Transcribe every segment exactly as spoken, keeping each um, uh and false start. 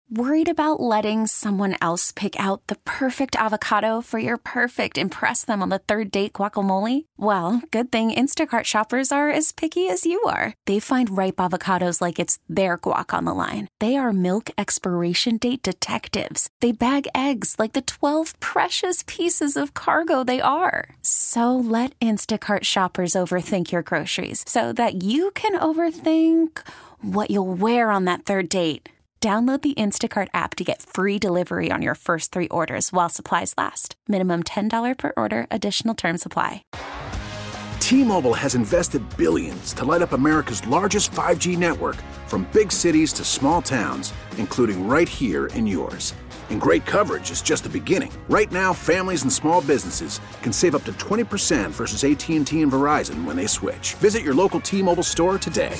Worried about letting someone else pick out the perfect avocado for your perfect impress them on the third date guacamole? Well, good thing Instacart shoppers are as picky as you are. They find ripe avocados like it's their guac on the line. They are milk expiration date detectives. They bag eggs like the twelve precious pieces of cargo they are. So let Instacart shoppers overthink your groceries so that you can overthink what you'll wear on that third date. Download the Instacart app to get free delivery on your first three orders while supplies last. Minimum ten dollars per order. Additional terms apply. T-Mobile has invested billions to light up America's largest five G network, from big cities to small towns, including right here in yours. And great coverage is just the beginning. Right now, families and small businesses can save up to twenty percent versus A T and T and Verizon when they switch. Visit your local T-Mobile store today.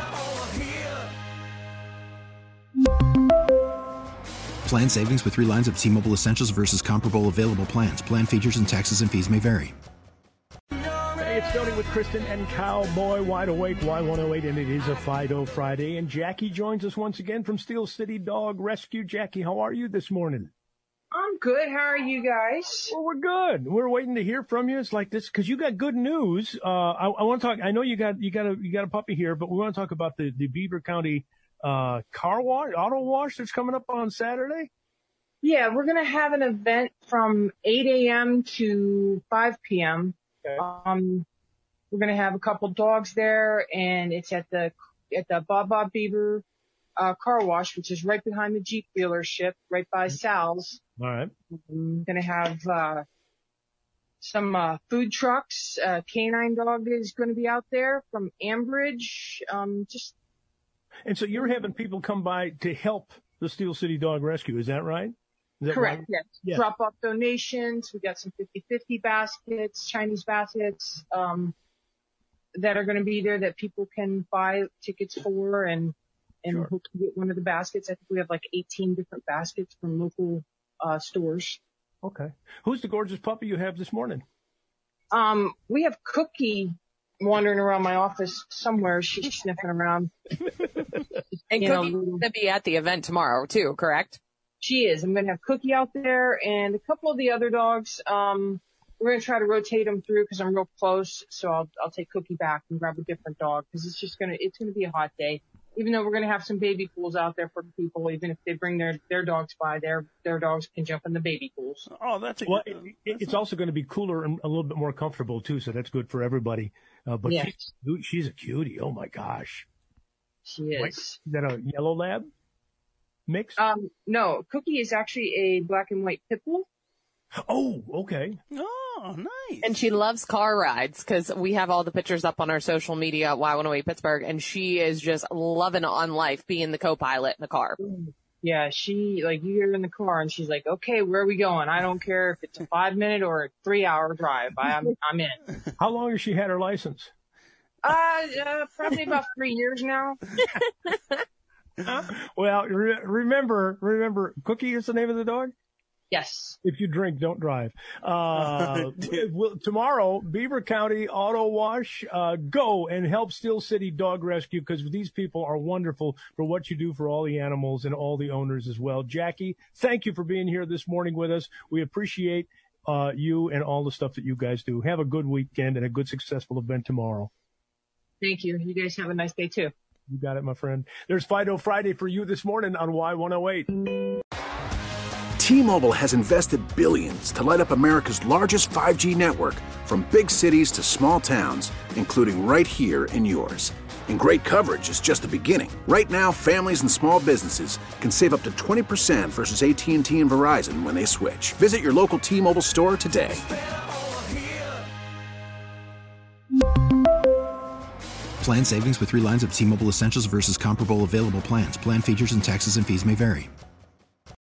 Plan savings with three lines of T-Mobile Essentials versus comparable available plans. Plan features and taxes and fees may vary. Hey, it's Tony with Kristen and Cowboy Wide Awake, Y one oh eight, and it is a Fido Friday. And Jackie joins us once again from Steel City Dog Rescue. Jackie, how are you this morning? I'm good. How are you guys? Well, we're good. We're waiting to hear from you. It's like this because you got good news. Uh, I, I want to talk. I know you got you got a you got a puppy here, but we want to talk about the the Beaver County uh, car wash, auto wash that's coming up on Saturday. Yeah, we're gonna have an event from eight a.m. to five p.m. Okay. Um, we're gonna have a couple dogs there, and it's at the at the Bob Bob Beaver uh, car wash, which is right behind the Jeep dealership, right by Sal's. All right. I'm gonna have uh, some uh, food trucks. Uh, Canine Dog is gonna be out there from Ambridge. Um, just. And so you're having people come by to help the Steel City Dog Rescue, is that right? Is that Correct, right? yes. Yeah. Drop off donations. We got some fifty-fifty baskets, Chinese baskets, um, that are going to be there that people can buy tickets for and, and Sure. hope to get one of the baskets. I think we have like eighteen different baskets from local, uh, stores. Okay. Who's the gorgeous puppy you have this morning? Um, we have Cookie wandering around my office somewhere. She's sniffing around. And You Cookie's know, going to be at the event tomorrow, too, correct? She is. I'm going to have Cookie out there and a couple of the other dogs. Um, we're going to try to rotate them through because I'm real close. So I'll, I'll take Cookie back and grab a different dog because it's just going to, it's going to be a hot day. Even though we're going to have some baby pools out there for people, even if they bring their, their dogs by, their, their dogs can jump in the baby pools. Oh, that's a Well, good, it, it, it's also going to be cooler and a little bit more comfortable too, so that's good for everybody. Uh, but Yeah. she's, she's a cutie. Oh my gosh. She is. Wait, is that a yellow lab mix? Um, no, Cookie is actually a black and white pit bull. Oh, okay. oh, nice. And she loves car rides because we have all the pictures up on our social media at Y one oh eight Pittsburgh, and she is just loving on life being the co-pilot in the car. Yeah, she, like, you get her in the car and she's like, okay, where are we going? I don't care if it's a five minute or a three hour drive. I, I'm, I'm in. How long has she had her license? Uh, uh probably about three years now. Well, re- remember, remember, Cookie is the name of the dog? Yes. If you drink, don't drive. Uh, we'll, tomorrow, Beaver County Auto Wash, uh, go and help Steel City Dog Rescue because these people are wonderful for what you do for all the animals and all the owners as well. Jackie, thank you for being here this morning with us. We appreciate uh, you and all the stuff that you guys do. Have a good weekend and a good, successful event tomorrow. Thank you. You guys have a nice day too. You got it, my friend. There's Fido Friday for you this morning on Y one oh eight. T-Mobile has invested billions to light up America's largest five G network, from big cities to small towns, including right here in yours. And great coverage is just the beginning. Right now, families and small businesses can save up to twenty percent versus A T and T and Verizon when they switch. Visit your local T-Mobile store today. Plan savings with three lines of T-Mobile Essentials versus comparable available plans. Plan features and taxes and fees may vary.